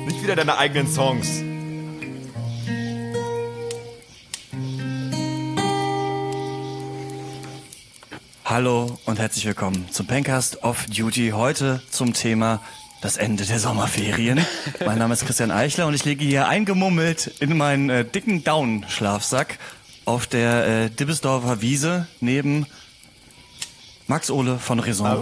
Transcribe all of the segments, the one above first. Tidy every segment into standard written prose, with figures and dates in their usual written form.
Nicht wieder deine eigenen Songs. Hallo und herzlich willkommen zum Pencast Off Duty. Heute zum Thema das Ende der Sommerferien. Mein Name ist Christian Eichler und ich liege hier eingemummelt in meinen dicken Down-Schlafsack auf der Dibbesdorfer Wiese neben Max Ole von Raison,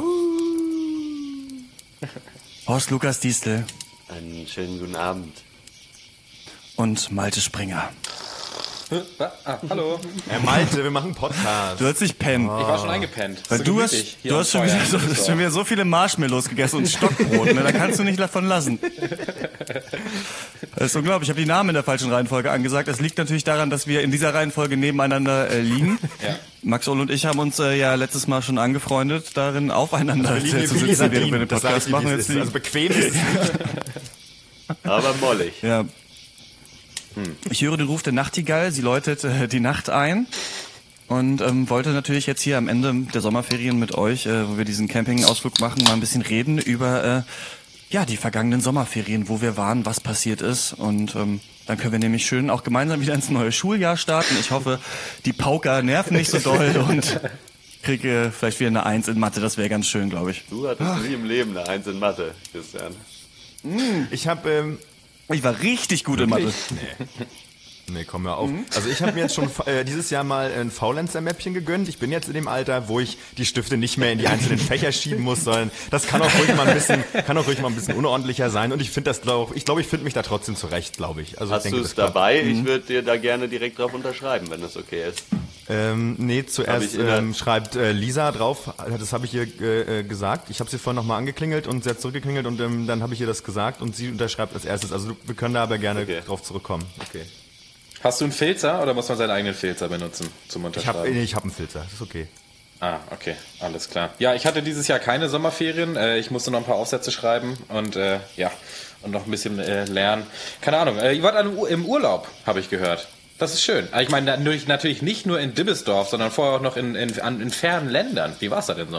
Horst Lukas Diestel Einen schönen guten Abend. und Malte Springer. Hallo. Malte, wir machen einen Podcast. Du sollst nicht pennen. Ich war schon eingepennt. Weil du hast schon wieder so viele Marshmallows gegessen und Stockbrot, ne? Da kannst du nicht davon lassen. Das ist unglaublich. Ich habe die Namen in der falschen Reihenfolge angesagt. Es liegt natürlich daran, dass wir in dieser Reihenfolge nebeneinander liegen. Ja. Max Ole und ich haben uns ja letztes Mal schon angefreundet, darin aufeinander zu liegen wie sitzen, während wir den das sag ich Podcast dir, machen. wie es Jetzt ist. Also bequem ist es nicht. Aber mollig. ja. Ich höre den Ruf der Nachtigall, sie läutet die Nacht ein und wollte natürlich jetzt hier am Ende der Sommerferien mit euch, wo wir diesen Campingausflug machen, mal ein bisschen reden über die vergangenen Sommerferien, wo wir waren, was passiert ist und dann können wir nämlich schön auch gemeinsam wieder ins neue Schuljahr starten. Ich hoffe, die Pauker nerven nicht so doll und kriege vielleicht wieder eine 1 in Mathe, das wäre ganz schön, glaube ich. Du hattest nie im Leben eine 1 in Mathe, Christian. Ich habe Ich war richtig gut in Mathe. Nee, komm mal auf. Also ich habe mir jetzt schon dieses Jahr mal ein Faulenzer-Mäppchen gegönnt. Ich bin jetzt in dem Alter, wo ich die Stifte nicht mehr in die einzelnen Fächer schieben muss, sondern das kann auch ruhig mal ein bisschen unordentlicher sein. Und ich finde ich finde mich da trotzdem zurecht, glaube ich. Also Hast du es dabei? Ich würde dir da gerne direkt drauf unterschreiben, wenn das okay ist. Nee, zuerst schreibt Lisa drauf, das habe ich ihr gesagt. Ich habe sie vorhin nochmal angeklingelt und sie hat zurückgeklingelt und dann habe ich ihr das gesagt und sie unterschreibt als erstes. Also wir können da aber gerne drauf zurückkommen. Okay. Hast du einen Filzer oder muss man seinen eigenen Filzer benutzen zum Unterschreiben? Ich hab einen Filzer, das ist okay. Ah, okay, alles klar. Ja, ich hatte dieses Jahr keine Sommerferien. Ich musste noch ein paar Aufsätze schreiben und und noch ein bisschen lernen. Keine Ahnung, ihr wart im Urlaub, habe ich gehört. Das ist schön. Ich meine, natürlich nicht nur in Dibbesdorf, sondern vorher auch noch in fernen Ländern. Wie war's da denn so?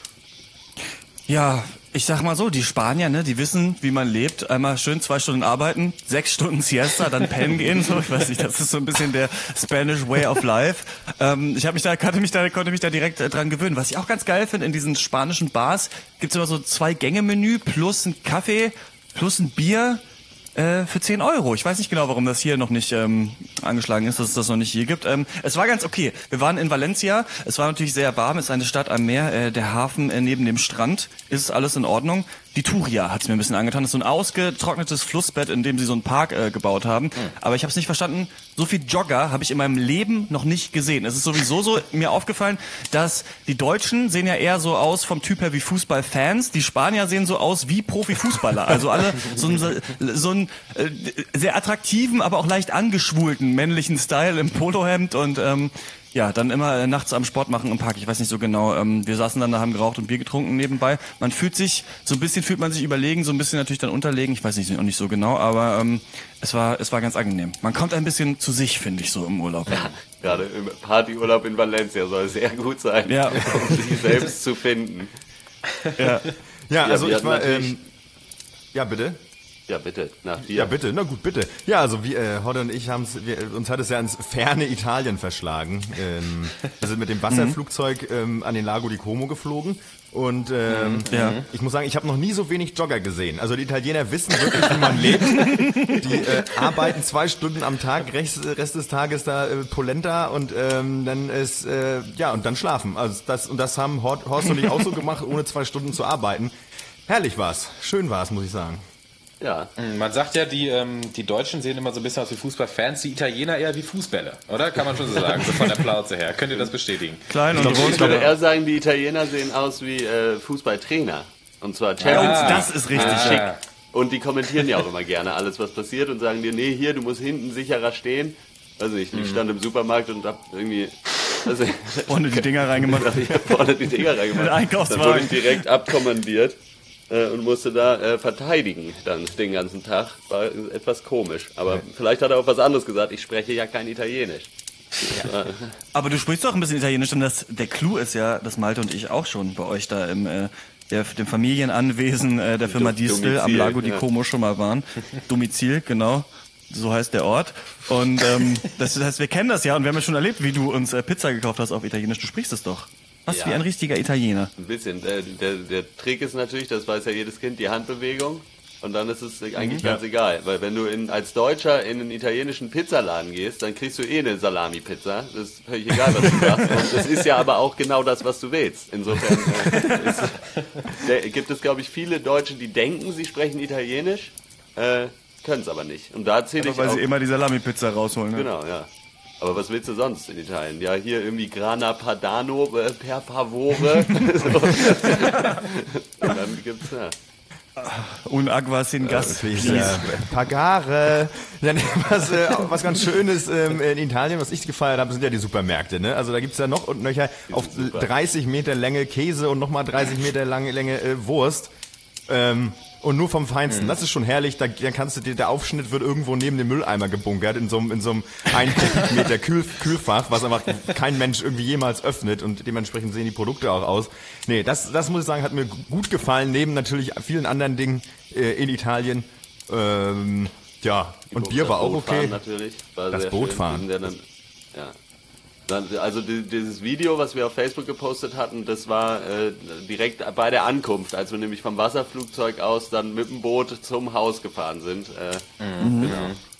Ja, ich sag mal so, die Spanier, ne, die wissen, wie man lebt. Einmal schön 2 Stunden arbeiten, 6 Stunden Siesta, dann pennen gehen. So, ich weiß nicht, das ist so ein bisschen der Spanish Way of Life. Ich konnte mich da direkt dran gewöhnen. Was ich auch ganz geil finde, in diesen spanischen Bars gibt's immer so 2-Gänge-Menü plus ein Kaffee plus ein Bier. Für 10 Euro. Ich weiß nicht genau, warum das hier noch nicht angeschlagen ist, dass es das noch nicht hier gibt. Es war ganz okay. Wir waren in Valencia. Es war natürlich sehr warm. Es ist eine Stadt am Meer. Der Hafen neben dem Strand. Ist alles in Ordnung. Die Turia hat es mir ein bisschen angetan. Das ist so ein ausgetrocknetes Flussbett, in dem sie so einen Park gebaut haben. Aber ich habe es nicht verstanden. So viel Jogger habe ich in meinem Leben noch nicht gesehen. Es ist sowieso so mir aufgefallen, dass die Deutschen sehen ja eher so aus vom Typ her wie Fußballfans. Die Spanier sehen so aus wie Profifußballer. Also alle so einen sehr attraktiven, aber auch leicht angeschwulten männlichen Style im Polohemd und dann immer nachts am Sport machen im Park. Ich weiß nicht so genau. Wir saßen dann da, haben geraucht und Bier getrunken nebenbei. Fühlt man sich überlegen, so ein bisschen natürlich dann unterlegen. Ich weiß nicht so genau, aber es war ganz angenehm. Man kommt ein bisschen zu sich, finde ich, so im Urlaub. Ja, gerade im Partyurlaub in Valencia soll es sehr gut sein, um sich selbst zu finden. Ja, also ich war... ja, bitte? Ja, bitte, nach dir. Ja, bitte, na gut, bitte. Ja, also Hodde und ich uns hat es ja ins ferne Italien verschlagen. Wir sind mit dem Wasserflugzeug an den Lago di Como geflogen und ich muss sagen, ich habe noch nie so wenig Jogger gesehen. Also die Italiener wissen wirklich, wie man lebt. Die arbeiten 2 Stunden am Tag, Rest des Tages da Polenta und dann ist und dann schlafen. Also das haben Horst und ich auch so gemacht, ohne 2 Stunden zu arbeiten. Herrlich war's, schön war's, muss ich sagen. Ja. Man sagt ja, die Deutschen sehen immer so ein bisschen aus wie Fußballfans, die Italiener eher wie Fußbälle, oder? Kann man schon so sagen, so von der Plauze her. Könnt ihr das bestätigen? Klein und rot. Ich würde eher sagen, die Italiener sehen aus wie Fußballtrainer. Und zwar Champions League. Das ist richtig schick. Und die kommentieren ja auch immer gerne alles, was passiert und sagen dir, nee, hier, du musst hinten sicherer stehen. Also ich stand im Supermarkt und hab irgendwie... vorne die Dinger reingemacht. Vorne die Dinger reingemacht. Dann wurde ich direkt abkommandiert. Und musste da verteidigen dann den ganzen Tag. War etwas komisch. Aber vielleicht hat er auch was anderes gesagt. Ich spreche ja kein Italienisch. Ja. Aber du sprichst doch ein bisschen Italienisch, denn der Clou ist ja, dass Malte und ich auch schon bei euch da im dem Familienanwesen der Firma Diestel am Lago di Como schon mal waren. Domizil, genau. So heißt der Ort. Und das heißt, wir kennen das ja und wir haben ja schon erlebt, wie du uns Pizza gekauft hast auf Italienisch. Du sprichst es doch. Was wie ein richtiger Italiener. Ein bisschen. Der Trick ist natürlich, das weiß ja jedes Kind, die Handbewegung. Und dann ist es eigentlich ganz egal. Weil wenn du als Deutscher in einen italienischen Pizzaladen gehst, dann kriegst du eine Salami-Pizza. Das ist völlig egal, was du sagst. Und das ist ja aber auch genau das, was du willst. Insofern gibt es, glaube ich, viele Deutsche, die denken, sie sprechen Italienisch, können es aber nicht. Und da zähle ich weil sie immer die Salami-Pizza rausholen. Ne? Genau, ja. Aber was willst du sonst in Italien? Ja, hier irgendwie Grana Padano per favore. Und dann gibt's Un agua sin gas. Pagare. Ja, was ganz Schönes in Italien, was ich gefeiert habe, sind ja die Supermärkte. Ne? Also da gibt's ja noch und nöcher auf 30 Meter Länge Käse und nochmal 30 Meter Länge Wurst. Und nur vom Feinsten. Das ist schon herrlich. Da kannst du der Aufschnitt wird irgendwo neben dem Mülleimer gebunkert in so einem 1 Kubikmeter Kühlfach, was einfach kein Mensch irgendwie jemals öffnet und dementsprechend sehen die Produkte auch aus. Nee, das muss ich sagen, hat mir gut gefallen, neben natürlich vielen anderen Dingen in Italien. Ja, und Bier war auch okay. Natürlich, war das Bootfahren. Ja. Also dieses Video, was wir auf Facebook gepostet hatten, das war direkt bei der Ankunft, als wir nämlich vom Wasserflugzeug aus dann mit dem Boot zum Haus gefahren sind. Genau.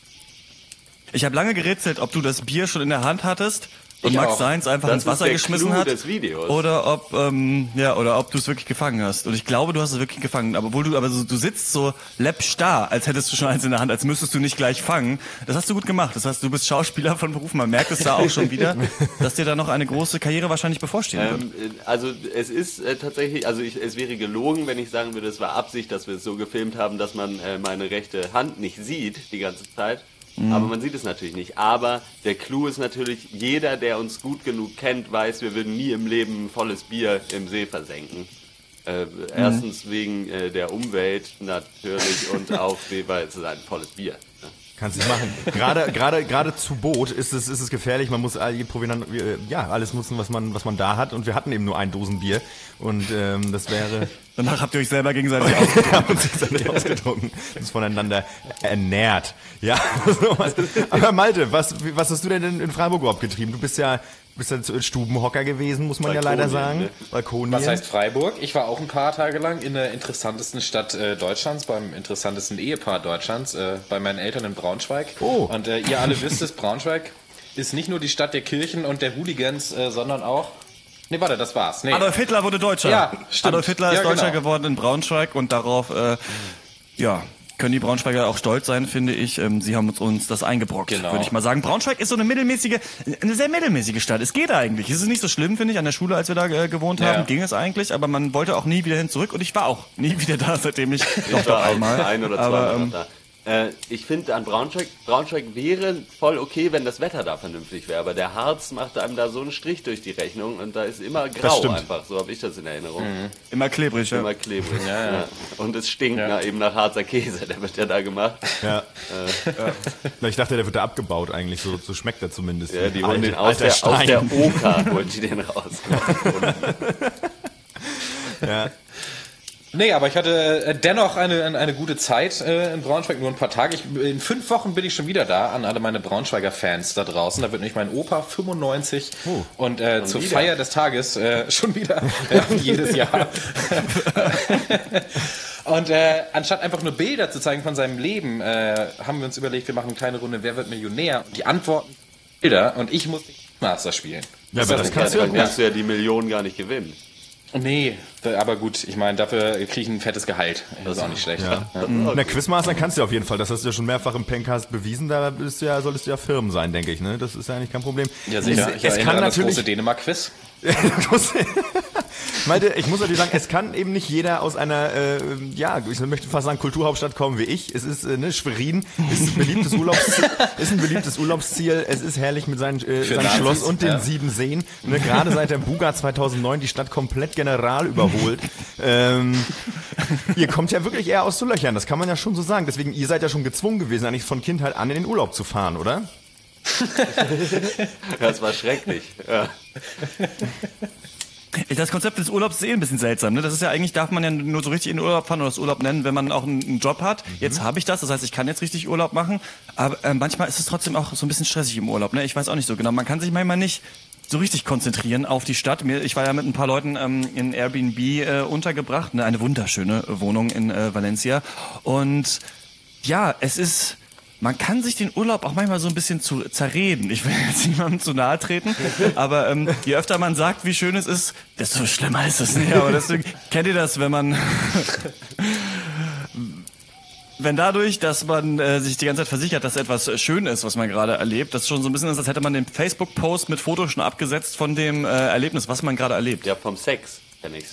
Ich habe lange gerätselt, ob du das Bier schon in der Hand hattest und Max Sainz einfach ins Wasser geschmissen hat, oder ob du es wirklich gefangen hast. Und ich glaube, du hast es wirklich gefangen. Aber du sitzt so läppstarr, als hättest du schon eins in der Hand, als müsstest du nicht gleich fangen. Das hast du gut gemacht. Das heißt, du bist Schauspieler von Beruf. Man merkt es da auch schon wieder, dass dir da noch eine große Karriere wahrscheinlich bevorstehen wird. Also es ist tatsächlich, es wäre gelogen, wenn ich sagen würde, es war Absicht, dass wir es so gefilmt haben, dass man meine rechte Hand nicht sieht die ganze Zeit. Aber man sieht es natürlich nicht. Aber der Clou ist natürlich, jeder, der uns gut genug kennt, weiß, wir würden nie im Leben ein volles Bier im See versenken. Erstens wegen der Umwelt natürlich und auch, weil es ist ein volles Bier. Ne? Kannst du machen. Gerade zu Boot ist es gefährlich. Man muss alles nutzen, was man da hat. Und wir hatten eben nur ein Dosenbier. Und das wäre... Danach habt ihr euch selber gegenseitig ausgetrunken. Uns voneinander ernährt. Ja. Aber Malte, was hast du denn in Freiburg überhaupt getrieben? Du bist ja Stubenhocker gewesen, muss man ja leider sagen. Balkonien. Was heißt Freiburg? Ich war auch ein paar Tage lang in der interessantesten Stadt Deutschlands, beim interessantesten Ehepaar Deutschlands, bei meinen Eltern in Braunschweig. Oh. Und ihr alle wisst es, Braunschweig ist nicht nur die Stadt der Kirchen und der Hooligans, sondern auch... Nee, warte, das war's. Nee. Adolf Hitler wurde Deutscher. Ja, stimmt. Adolf Hitler ist Deutscher geworden in Braunschweig und darauf, können die Braunschweiger auch stolz sein, finde ich. Sie haben uns das eingebrockt, würde ich mal sagen. Braunschweig ist so eine sehr mittelmäßige Stadt. Es geht eigentlich. Es ist nicht so schlimm, finde ich. An der Schule, als wir da gewohnt haben, ging es eigentlich. Aber man wollte auch nie wieder hin zurück. Und ich war auch nie wieder da, seitdem ich war einmal. Ein oder zwei Mal da. Ich finde an Braunschweig wäre voll okay, wenn das Wetter da vernünftig wäre. Aber der Harz macht einem da so einen Strich durch die Rechnung und da ist immer grau einfach. So habe ich das in Erinnerung. Immer klebrig, ja. Immer klebrig, ja. Und es stinkt eben nach Harzer Käse, der wird ja da gemacht. Ja. Ich dachte, der wird da abgebaut eigentlich, so schmeckt er zumindest. Ja, die holen den aus der Oka, holen die den raus. Ja. Nee, aber ich hatte dennoch eine gute Zeit in Braunschweig, nur ein paar Tage. In 5 Wochen bin ich schon wieder da, an alle meine Braunschweiger Fans da draußen. Da wird nämlich mein Opa 95 und zur Feier des Tages schon wieder, wie jedes Jahr. Und anstatt einfach nur Bilder zu zeigen von seinem Leben, haben wir uns überlegt, wir machen eine kleine Runde Wer wird Millionär? Und die Antworten Bilder und ich muss Master spielen. Ja, aber das kannst du ja die Millionen gar nicht gewinnen. Nee, aber gut, ich meine, dafür kriege ich ein fettes Gehalt. Das ist auch nicht schlecht. Ja. Na, Quizmaster kannst du auf jeden Fall. Das hast du ja schon mehrfach im Pencast bewiesen. Da solltest du ja Firmen sein, denke ich. Ne? Das ist ja eigentlich kein Problem. Ja, sicher. Ich erinnere an das große Dänemark-Quiz. Malte, ich muss natürlich sagen, es kann eben nicht jeder aus einer, ich möchte fast sagen, Kulturhauptstadt kommen wie ich. Es ist, Schwerin ist ein beliebtes Urlaubsziel. Es ist herrlich mit seinem Schloss und den 7 Seen. Ne, gerade seit der Buga 2009 die Stadt komplett general überholt. Ihr kommt ja wirklich eher aus so Löchern, das kann man ja schon so sagen. Deswegen, ihr seid ja schon gezwungen gewesen, eigentlich von Kindheit an in den Urlaub zu fahren, oder? Das war schrecklich. Ja. Das Konzept des Urlaubs ist ein bisschen seltsam. Ne? Das ist ja eigentlich, darf man ja nur so richtig in den Urlaub fahren oder das Urlaub nennen, wenn man auch einen Job hat. Jetzt habe ich das heißt, ich kann jetzt richtig Urlaub machen. Aber manchmal ist es trotzdem auch so ein bisschen stressig im Urlaub. Ne? Ich weiß auch nicht so genau. Man kann sich manchmal nicht so richtig konzentrieren auf die Stadt. Ich war ja mit ein paar Leuten in Airbnb untergebracht. Ne? Eine wunderschöne Wohnung in Valencia. Und ja, man kann sich den Urlaub auch manchmal so ein bisschen zerreden. Ich will jetzt niemandem zu nahe treten, aber je öfter man sagt, wie schön es ist, desto schlimmer ist es nicht. Aber deswegen, kennt ihr das, wenn dadurch, dass man sich die ganze Zeit versichert, dass etwas schön ist, was man gerade erlebt, das schon so ein bisschen ist, als hätte man den Facebook-Post mit Fotos schon abgesetzt von dem Erlebnis, was man gerade erlebt. Ja, vom Sex kenn ich's.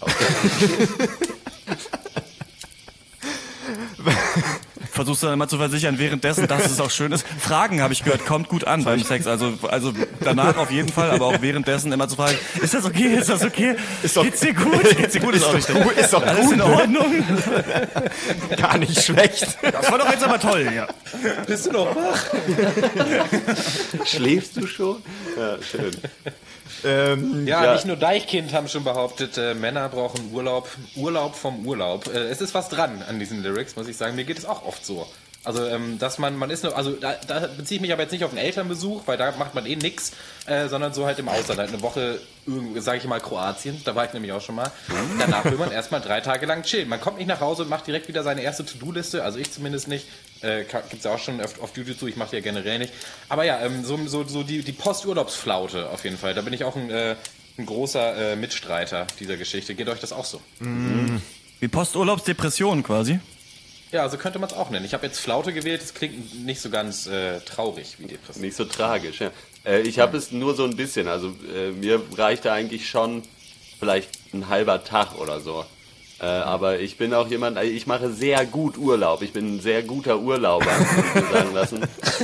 Versuchst du dann immer zu versichern, währenddessen, dass es auch schön ist. Fragen, habe ich gehört, kommt gut an beim Sex. Also danach auf jeden Fall, aber auch währenddessen immer zu fragen, ist das okay, ist das okay? Geht's dir gut? Geht's dir gut? Ist auch nicht gut. Ist doch alles gut. In Ordnung? Gar nicht schlecht. Das war doch jetzt aber toll, ja. Bist du noch wach? Schläfst du schon? Ja, schön. Nicht nur Deichkind haben schon behauptet, Männer brauchen Urlaub vom Urlaub. Es ist was dran an diesen Lyrics, muss ich sagen. Mir geht es auch oft so. Also, dass man ist nur, also da beziehe ich mich aber jetzt nicht auf einen Elternbesuch, weil da macht man eh nix, sondern so halt im Ausland, halt eine Woche, sage ich mal, Kroatien, da war ich nämlich auch schon mal. Danach will man erstmal 3 Tage lang chillen. Man kommt nicht nach Hause und macht direkt wieder seine erste To-Do-Liste, also ich zumindest nicht. Gibt's ja auch schon auf YouTube zu, ich mache die ja generell nicht. Aber ja, so die Posturlaubsflaute auf jeden Fall, da bin ich auch ein großer Mitstreiter dieser Geschichte. Geht euch das auch so? Wie Posturlaubsdepression quasi? Ja, so könnte man es auch nennen. Ich habe jetzt Flaute gewählt, das klingt nicht so ganz traurig wie Depression. Nicht so tragisch, ja. Ich habe es nur so ein bisschen, also mir reichte eigentlich schon vielleicht ein halber Tag oder so. Aber ich bin auch jemand, ich mache sehr gut Urlaub. Ich bin ein sehr guter Urlauber, muss ich sagen lassen.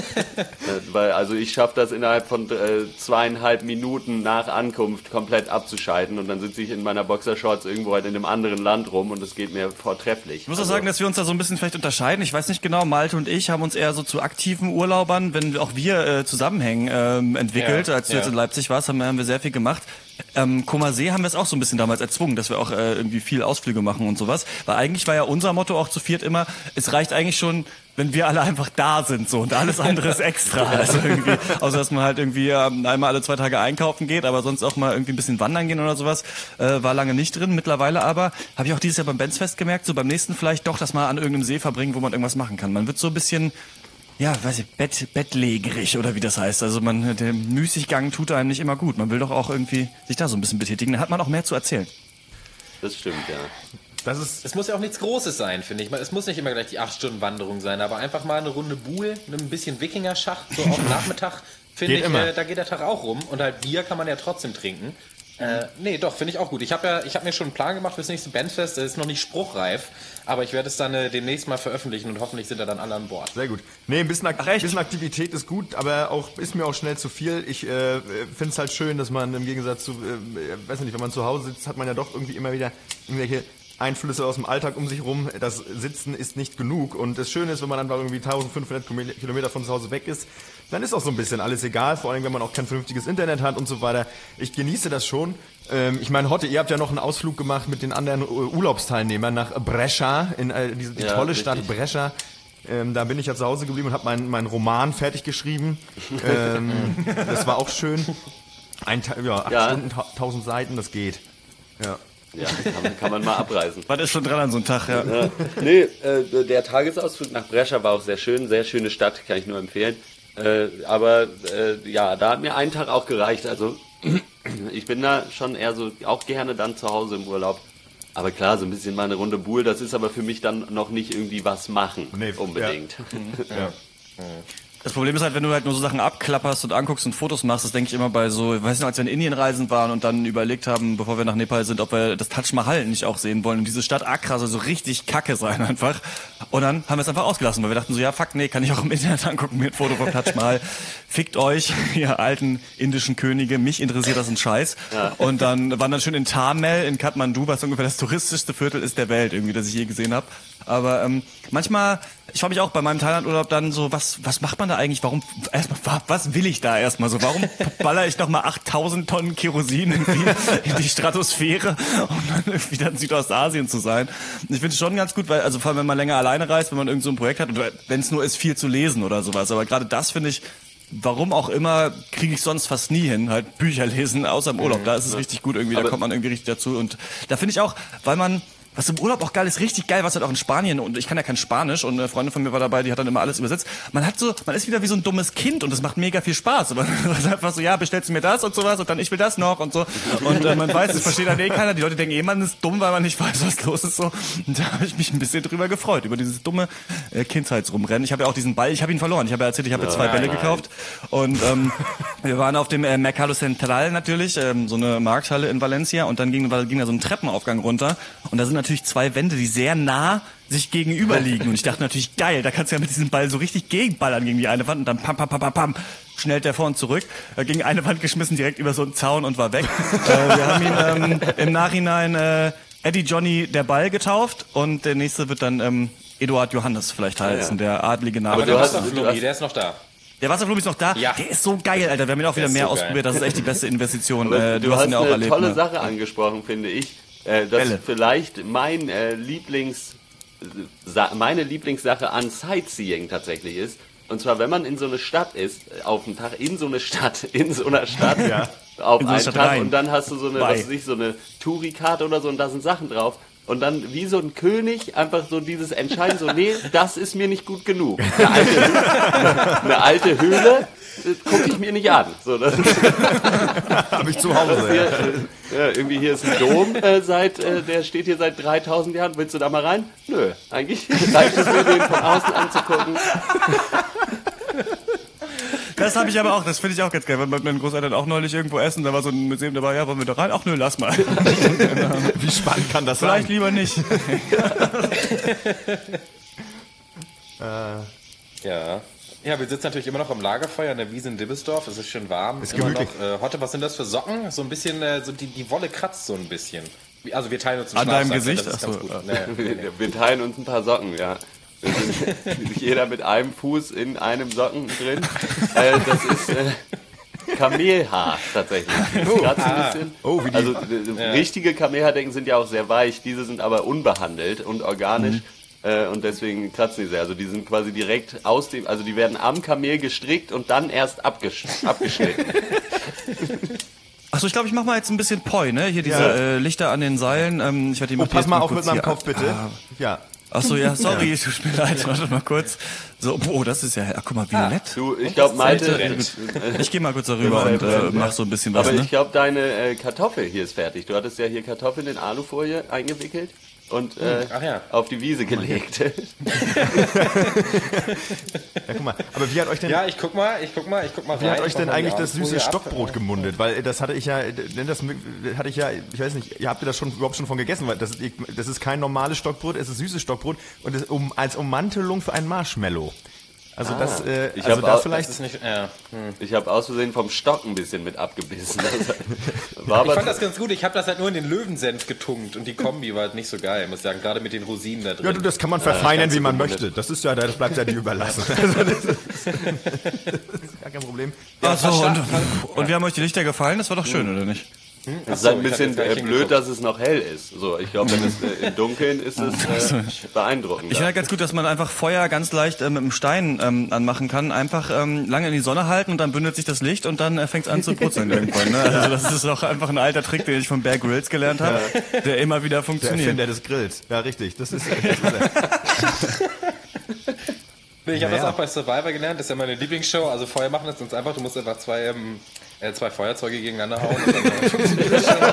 Also ich schaffe das innerhalb von 2,5 Minuten nach Ankunft komplett abzuschalten und dann sitze ich in meiner Boxershorts irgendwo halt in einem anderen Land rum und es geht mir vortrefflich. Ich muss auch sagen, dass wir uns da so ein bisschen vielleicht unterscheiden. Ich weiß nicht genau, Malte und ich haben uns eher so zu aktiven Urlaubern, wenn auch wir zusammenhängen, entwickelt. Ja, als du jetzt in Leipzig warst, haben wir sehr viel gemacht. Comer-See haben wir es auch so ein bisschen damals erzwungen, dass wir auch irgendwie viel Ausflüge machen und sowas. Weil eigentlich war ja unser Motto auch zu viert immer, es reicht eigentlich schon, wenn wir alle einfach da sind so und alles andere ist extra. Also irgendwie, außer dass man halt irgendwie einmal alle 2 Tage einkaufen geht, aber sonst auch mal irgendwie ein bisschen wandern gehen oder sowas, war lange nicht drin. Mittlerweile aber, habe ich auch dieses Jahr beim Benzfest gemerkt, so beim nächsten vielleicht doch das mal an irgendeinem See verbringen, wo man irgendwas machen kann. Man wird so ein bisschen... Ja, weiß ich, bettlägerig oder wie das heißt. Also der Müßiggang tut einem nicht immer gut. Man will doch auch irgendwie sich da so ein bisschen betätigen. Dann hat man auch mehr zu erzählen. Das stimmt, ja. Es muss ja auch nichts Großes sein, finde ich. Es muss nicht immer gleich die 8-Stunden-Wanderung sein, aber einfach mal eine Runde Buhl, ein bisschen Wikingerschacht, so auf dem Nachmittag, finde ich, da geht der Tag auch rum. Und halt Bier kann man ja trotzdem trinken. Nee, doch, finde ich auch gut. Ich hab mir schon einen Plan gemacht fürs nächste Bandfest. Das ist noch nicht spruchreif, aber ich werde es dann demnächst mal veröffentlichen und hoffentlich sind da dann alle an Bord. Sehr gut. Nee, ein bisschen Aktivität ist gut, aber ist mir auch schnell zu viel. Ich finde es halt schön, dass man im Gegensatz zu, weiß nicht, wenn man zu Hause sitzt, hat man ja doch irgendwie immer wieder irgendwelche Einflüsse aus dem Alltag um sich rum. Das Sitzen ist nicht genug. Und das Schöne ist, wenn man dann irgendwie 1500 Kilometer von zu Hause weg ist, dann ist auch so ein bisschen alles egal. Vor allem, wenn man auch kein vernünftiges Internet hat und so weiter. Ich genieße das schon. Ich meine, Hotte, ihr habt ja noch einen Ausflug gemacht mit den anderen Urlaubsteilnehmern nach Brescia, in die tolle richtig. Stadt Brescia. Da bin ich ja zu Hause geblieben und habe meinen Roman fertig geschrieben. Das war auch schön. 8 Stunden, 1000 Seiten, das geht. Ja. Ja, kann man mal abreisen. Was ist schon dran an so einem Tag, ja? Nee, der Tagesausflug nach Brescia war auch sehr schön. Sehr schöne Stadt, kann ich nur empfehlen. Aber da hat mir ein Tag auch gereicht. Also ich bin da schon eher so auch gerne dann zu Hause im Urlaub. Aber klar, so ein bisschen mal eine Runde Buhl, das ist aber für mich dann noch nicht irgendwie was machen, unbedingt. Ja. Das Problem ist halt, wenn du halt nur so Sachen abklapperst und anguckst und Fotos machst, das denke ich immer bei so, ich weiß nicht, als wir in Indien reisen waren und dann überlegt haben, bevor wir nach Nepal sind, ob wir das Taj Mahal nicht auch sehen wollen. Und diese Stadt Agra soll so richtig kacke sein einfach. Und dann haben wir es einfach ausgelassen, weil wir dachten so, ja fuck, nee, kann ich auch im Internet angucken, mir ein Foto vom Taj Mahal. Fickt euch, ihr alten indischen Könige, mich interessiert das ein Scheiß. Ja. Und dann waren dann schön in Tamil, in Kathmandu, was ungefähr das touristischste Viertel ist der Welt irgendwie, das ich je gesehen habe. Aber manchmal, ich frage mich auch bei meinem Thailandurlaub dann so, was macht man da eigentlich? Warum, erstmal, was will ich da erstmal so? Warum baller ich nochmal 8000 Tonnen Kerosin irgendwie in die Stratosphäre, um dann irgendwie dann in Südostasien zu sein? Und ich finde es schon ganz gut, weil, also vor allem, wenn man länger alleine reist, wenn man irgend so ein Projekt hat, oder wenn es nur ist, viel zu lesen oder sowas. Aber gerade das finde ich, warum auch immer, kriege ich sonst fast nie hin, halt Bücher lesen, außer im Urlaub. Da ist es richtig gut irgendwie, da kommt man irgendwie richtig dazu. Und da finde ich auch, weil man, was im Urlaub auch geil ist, richtig geil, was halt auch in Spanien, und ich kann ja kein Spanisch, und eine Freundin von mir war dabei, die hat dann immer alles übersetzt. Man ist wieder wie so ein dummes Kind, und das macht mega viel Spaß. Man ist einfach so, ja, bestellst du mir das und sowas, und dann ich will das noch und so. Und man weiß, es versteht dann keiner. Die Leute denken man ist dumm, weil man nicht weiß, was los ist. So. Und da habe ich mich ein bisschen drüber gefreut, über dieses dumme Kindheitsrumrennen. Ich habe ja auch diesen Ball, ich habe ihn verloren. Ich habe ja erzählt, ich habe ja 2 Bälle gekauft. Und wir waren auf dem Mercado Central natürlich, so eine Markthalle in Valencia, und dann ging da so ein Treppenaufgang runter, und da sind natürlich 2 Wände, die sehr nah sich gegenüber liegen. Und ich dachte natürlich, geil, da kannst du ja mit diesem Ball so richtig gegenballern gegen die eine Wand, und dann pam, schnellt der vor und zurück, gegen eine Wand geschmissen, direkt über so einen Zaun und war weg. Wir haben ihn im Nachhinein Eddie Johnny der Ball getauft, und der nächste wird dann Eduard Johannes vielleicht heißen, der adlige Name. Aber der Wasserflummi, der ist noch da. Der Wasserflummi ist noch da. Ja. Der ist so geil, Alter. Wir haben ihn auch wieder mehr ausprobiert. Das ist echt die beste Investition. Du hast ja auch eine tolle Sache angesprochen, finde ich. Dass vielleicht meine Lieblingssache an Sightseeing tatsächlich ist. Und zwar, wenn man in so eine Stadt ist, auf einen Tag in so einer Stadt, ja. Auf einen Tag rein. Und dann hast du so eine Touri-Karte oder so, und da sind Sachen drauf. Und dann wie so ein König einfach so dieses Entscheiden, so, nee, das ist mir nicht gut genug. Eine alte Höhle gucke ich mir nicht an. So, das habe ich zu Hause. Irgendwie hier ist ein Dom, der steht hier seit 3000 Jahren. Willst du da mal rein? Nö, eigentlich reicht es mir, den von außen anzugucken. Das habe ich aber auch, das finde ich auch ganz geil. Weil mit meinen Großeltern auch neulich irgendwo essen, da war so ein Museum dabei, ja, wollen wir da rein? Ach nö, lass mal. Wie spannend kann das Vielleicht sein? Lieber nicht. Ja. Ja, wir sitzen natürlich immer noch am Lagerfeuer in der Wiese in Dibbesdorf. Es ist schön warm. Ist gemütlich. Hotte, was sind das für Socken? So ein bisschen, die Wolle kratzt so ein bisschen. Also wir teilen uns einen An deinem Gesicht? Das ist ganz gut. Wir teilen uns ein paar Socken, ja. Jeder mit einem Fuß in einem Socken drin. Das ist Kamelhaar tatsächlich. Richtige Kamelhaardecken sind ja auch sehr weich, diese sind aber unbehandelt und organisch. Und deswegen kratzen die sehr. Also die sind quasi direkt aus dem, also die werden am Kamel gestrickt und dann erst abgeschnitten. Achso, ich glaube, ich mache mal jetzt ein bisschen Poi, ne? Hier diese Lichter an den Seilen. Ich werde die pass mal auf mit meinem Kopf, bitte. Ja. Achso, ja, sorry, tut mir leid, warte mal kurz. So, das ist ja, guck mal, violett. Ich glaube, Malte... Ich gehe mal kurz darüber und mach so ein bisschen was, aber ne? ich glaube, deine Kartoffel hier ist fertig. Du hattest ja hier Kartoffeln in Alufolie eingewickelt und auf die Wiese gelegt. Ja, guck mal. Aber wie hat euch denn... Ja, ich guck mal Wie hat euch denn eigentlich das süße Stockbrot gemundet? Weil das hatte ich ja, ich weiß nicht, ihr habt das überhaupt schon von gegessen, weil das ist kein normales Stockbrot, es ist süßes Stockbrot, und es als Ummantelung für ein Marshmallow. Also ich habe aus Versehen vom Stock ein bisschen mit abgebissen. Ich fand das ganz gut. Ich habe das halt nur in den Löwensenf getunkt, und die Kombi war halt nicht so geil, muss ich sagen, gerade mit den Rosinen da drin. Ja, das kann man verfeinern, wie man möchte. Das bleibt ja dir überlassen. Also das ist gar kein Problem. Ja, und wie haben euch die Lichter gefallen? Das war doch schön, oder nicht? Es ist halt ein bisschen blöd, dass es noch hell ist. So, ich glaube, wenn es im Dunkeln ist, es beeindruckend. Ich finde ganz gut, dass man einfach Feuer ganz leicht mit einem Stein anmachen kann. Einfach lange in die Sonne halten, und dann bündelt sich das Licht, und dann fängt es an zu brutzeln irgendwann. Ne? Also das ist auch einfach ein alter Trick, den ich von Bear Grylls gelernt habe, der immer wieder funktioniert. Der Erfinder des Grills. Ja, richtig. Das ist Ich habe das auch bei Survivor gelernt, das ist ja meine Lieblingsshow. Also Feuer machen ist ganz einfach, du musst einfach zwei Feuerzeuge gegeneinander hauen, und dann funktioniert das schon.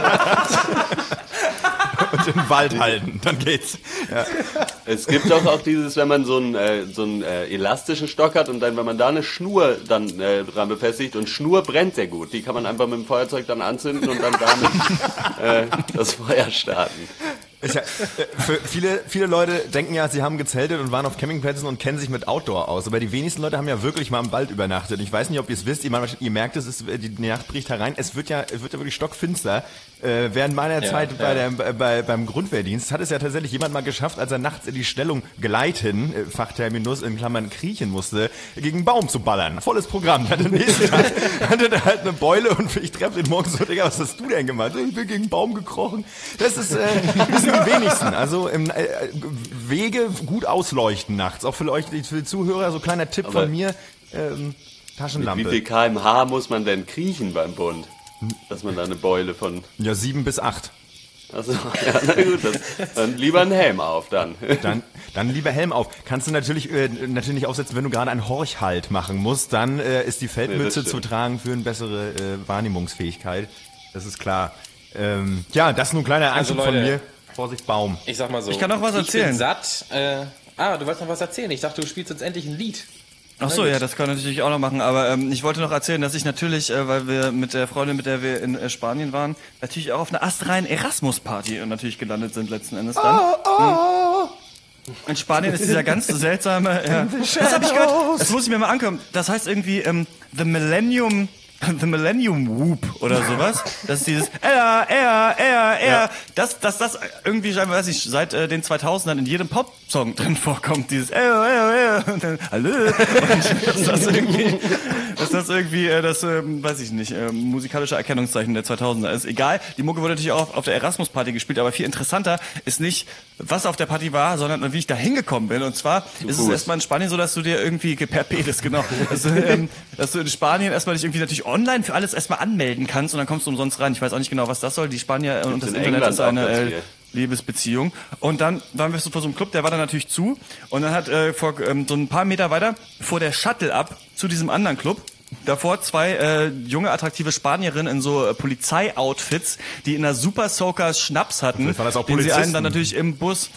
Und im Wald halten, dann geht's. Ja. Es gibt doch auch dieses, wenn man so einen elastischen Stock hat, und dann, wenn man da eine Schnur dann dran befestigt, und Schnur brennt sehr gut, die kann man einfach mit dem Feuerzeug dann anzünden und dann damit das Feuer starten. Für viele Leute denken ja, sie haben gezeltet und waren auf Campingplätzen und kennen sich mit Outdoor aus. Aber die wenigsten Leute haben ja wirklich mal im Wald übernachtet. Ich weiß nicht, ob ihr es wisst. Ihr merkt es, die Nacht bricht herein. Es wird ja wirklich stockfinster. Während meiner Zeit beim Grundwehrdienst hat es ja tatsächlich jemand mal geschafft, als er nachts in die Stellung gleiten, Fachterminus in Klammern kriechen musste, gegen einen Baum zu ballern. Volles Programm. Dann am nächsten Tag hatte er halt eine Beule und ich treffe den morgens so, Digga, was hast du denn gemacht? Ich bin gegen einen Baum gekrochen. Das ist das sind die wenigsten. Also Wege gut ausleuchten nachts. Auch für euch, für die Zuhörer, so kleiner Tipp von mir, Taschenlampe. Mit wie viel km/h muss man denn kriechen beim Bund? Dass man da eine Beule von... Ja, 7 bis 8. Also, ja, na gut, dann lieber einen Helm auf dann. Dann lieber Helm auf. Kannst du natürlich nicht aufsetzen, wenn du gerade einen Horchhalt machen musst, dann ist die Feldmütze zu tragen für eine bessere Wahrnehmungsfähigkeit. Das ist klar. Ja, das ist nur ein kleiner Einschub von mir. Vorsicht, Baum. Ich sag mal so. Ich kann noch was erzählen. Ich bin satt. Du wolltest noch was erzählen. Ich dachte, du spielst uns endlich ein Lied. Ach so, ja, das kann ich natürlich auch noch machen, aber ich wollte noch erzählen, dass ich natürlich, weil wir mit der Freundin, mit der wir in Spanien waren, natürlich auch auf einer astreinen Erasmus-Party natürlich gelandet sind letzten Endes dann. In Spanien ist dieser ganz seltsame, das habe ich gehört, das muss ich mir mal angucken, das heißt irgendwie The Millennium Whoop oder sowas. Das ist dieses das irgendwie scheinbar, weiß ich, seit den 2000ern in jedem Pop-Song drin vorkommt, dieses und dann, hallo. Und ist das irgendwie das, weiß ich nicht, musikalische Erkennungszeichen der 2000er. Ist egal, die Mucke wurde natürlich auch auf der Erasmus-Party gespielt, aber viel interessanter ist nicht, was auf der Party war, sondern wie ich da hingekommen bin. Und zwar ist es erstmal in Spanien so, dass du dir irgendwie, per Pedis, genau, dass du in Spanien erstmal dich irgendwie natürlich online für alles erstmal anmelden kannst und dann kommst du umsonst rein. Ich weiß auch nicht genau, was das soll. Die Spanier und das Internet ist eine Liebesbeziehung. Und dann waren wir so vor so einem Club, der war dann natürlich zu. Und dann hat vor so ein paar Meter weiter vor der Shuttle-Up zu diesem anderen Club davor zwei junge, attraktive Spanierinnen in so Polizei-Outfits, die in der Super Soaker Schnaps hatten, den sie einen dann natürlich im Bus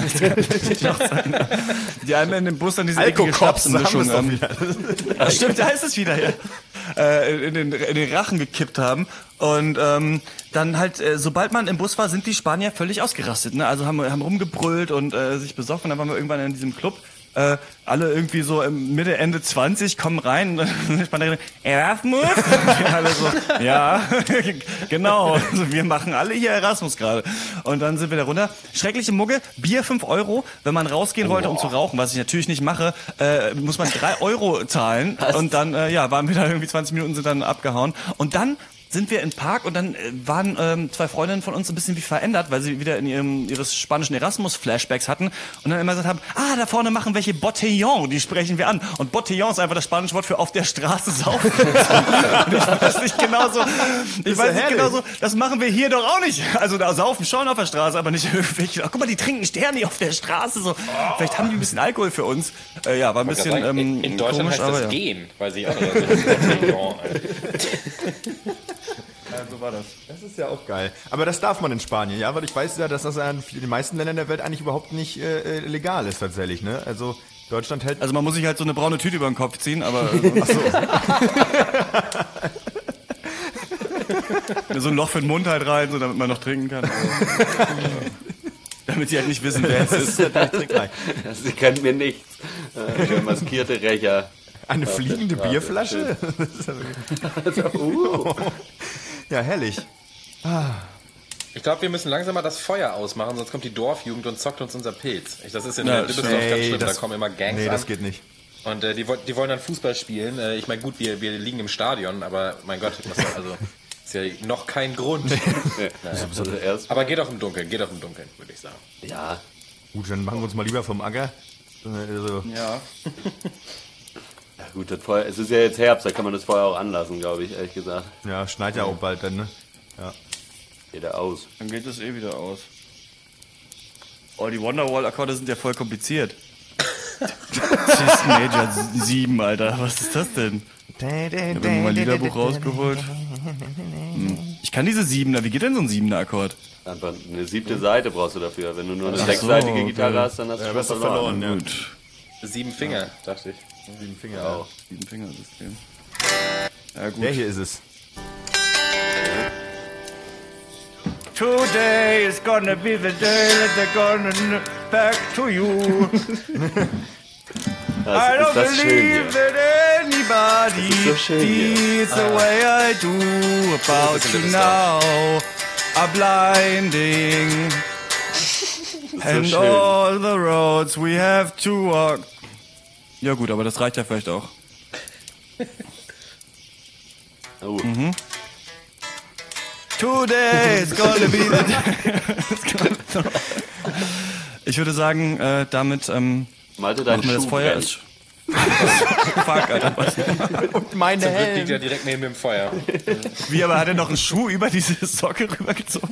die einem in dem Bus dann diese eckige Schnapsmischung stimmt, da ist es wieder, ja. In den Rachen gekippt haben. Und dann halt, sobald man im Bus war, sind die Spanier völlig ausgerastet. Ne? Also haben rumgebrüllt und sich besoffen. Dann waren wir irgendwann in diesem Club. Alle irgendwie so Mitte, Ende 20 kommen rein. Erasmus? Alle so, ja, genau. Also wir machen alle hier Erasmus gerade. Und dann sind wir da runter. Schreckliche Mucke, Bier 5 €. Wenn man rausgehen wollte, um zu rauchen, was ich natürlich nicht mache, muss man 3 € zahlen. Was? Und dann, waren wir da irgendwie 20 Minuten, sind dann abgehauen. Und dann sind wir im Park und dann waren zwei Freundinnen von uns ein bisschen wie verändert, weil sie wieder in ihres spanischen Erasmus-Flashbacks hatten und dann immer gesagt haben, da vorne machen welche Botellon, die sprechen wir an. Und Botellon ist einfach das spanische Wort für auf der Straße saufen. Und ich weiß nicht genau so, das machen wir hier doch auch nicht. Also da saufen schon auf der Straße, aber nicht irgendwelche, guck mal, die trinken Sterne auf der Straße. So. Vielleicht haben die ein bisschen Alkohol für uns. War ein bisschen in Deutschland komisch, heißt das gehen, weiß ich auch nicht. Botellon. Ja, so war das. Das ist ja auch geil. Aber das darf man in Spanien, ja, weil ich weiß ja, dass das in den meisten Ländern der Welt eigentlich überhaupt nicht legal ist tatsächlich, ne? Also Deutschland hält... Also man muss sich halt so eine braune Tüte über den Kopf ziehen, aber... so ein Loch für den Mund halt rein, so damit man noch trinken kann. Damit die halt nicht wissen, wer es ist. Sie können mir nichts. Maskierte Rächer. Eine fliegende Bierflasche? Ja, herrlich. Ich glaube, wir müssen langsam mal das Feuer ausmachen, sonst kommt die Dorfjugend und zockt uns unser Pilz. Das ist in Düsseldorf ganz schlimm, da kommen immer Gangs an. Das geht nicht. Und die wollen dann Fußball spielen. Ich meine, gut, wir liegen im Stadion, aber mein Gott, ist ja noch kein Grund. Aber geht auch im Dunkeln, würde ich sagen. Ja. Gut, dann machen wir uns mal lieber vom Acker. Also. Ja. Ja gut, das Feuer, es ist ja jetzt Herbst, da kann man das Feuer auch anlassen, glaube ich, ehrlich gesagt. Ja, schneit ja auch bald dann, ne? Ja. Geht er aus. Dann geht es wieder aus. Oh, die Wonderwall-Akkorde sind ja voll kompliziert. Cis Major 7, Alter, was ist das denn? Ich habe mir mal ein Liederbuch rausgeholt. Ich kann diese 7er, wie geht denn so ein 7er-Akkord? Einfach eine 7. Seite brauchst du dafür. Wenn du nur eine 6-seitige Gitarre hast, dann hast du schon verloren. Ja. Gut. 7 Finger, dachte ich. 7 Finger auch. 7-Finger-System. Ja, gut. Der hier ist es. Today is gonna be the day that they're gonna back to you. I don't believe that anybody feels the way I do about you now. Are blinding. And all the roads we have to walk. Ja gut, aber das reicht ja vielleicht auch. Oh. Today is gonna be the day. Ich würde sagen, damit Malte, dein Schuh das Feuer brennt. ist. Fuck, Alter, was? Und meine Zum Glück liegt Helm. er direkt neben dem Feuer. Wie, aber hat er noch einen Schuh über diese Socke rübergezogen?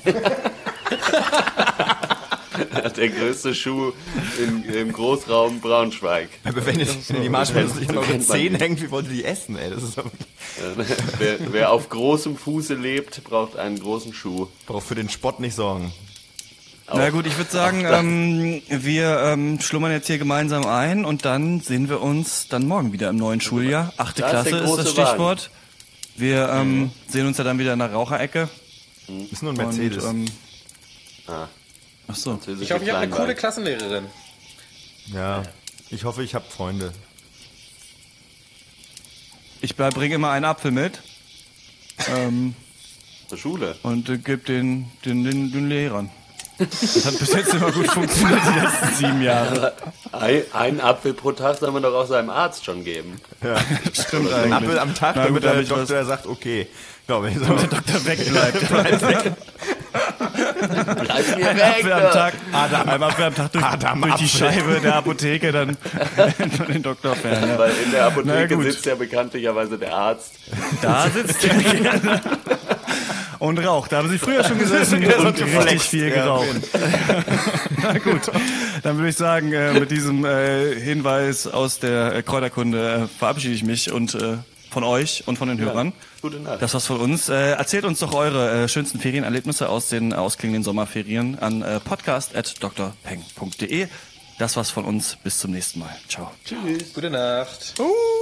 Der größte Schuh im Großraum Braunschweig. Aber wenn die Marshmallows nicht an euren Zähnen hängen, wie wollt ihr die essen, ey? Das ist aber, Wer auf großem Fuße lebt, braucht einen großen Schuh. braucht für den Spott nicht sorgen. Na gut, ich würde sagen, wir schlummern jetzt hier gemeinsam ein und dann sehen wir uns dann morgen wieder im neuen Schuljahr. 8. Da ist Klasse der ist das große Stichwort. Wir sehen uns ja dann wieder in der Raucherecke. Ist nur ein Mercedes. Und, ach so. Ich hoffe, ich habe eine coole Klassenlehrerin. Ja, ich hoffe, ich habe Freunde. Ich bringe immer einen Apfel mit Zur Schule. und gebe den Lehrern. Das hat bis jetzt immer gut funktioniert, die letzten 7 Jahre. Einen Apfel pro Tag soll man doch auch seinem Arzt schon geben. Ja. Stimmt Ein eigentlich. Apfel am Tag, Na damit gut, der hab ich Doktor sagt, okay. Glaube ich. So. Der Doktor wegbleibt. Bleib mir Ein weg! Apfel am Tag, ein Apfel am Tag durch die Apfel. Scheibe der Apotheke dann von den Doktor fern. Ja. Weil in der Na Apotheke gut. sitzt ja bekanntlicherweise der Arzt. Da sitzt er gerne und raucht. Da haben sie früher schon gesessen und richtig geflext, viel ja. geraucht. Na gut, dann würde ich sagen, mit diesem Hinweis aus der Kräuterkunde verabschiede ich mich und von euch und von den Hörern. Gute Nacht. Das war's von uns. Erzählt uns doch eure schönsten Ferienerlebnisse aus den ausklingenden Sommerferien an podcast@drpeng.de. Das war's von uns. Bis zum nächsten Mal. Ciao. Tschüss. Gute Nacht.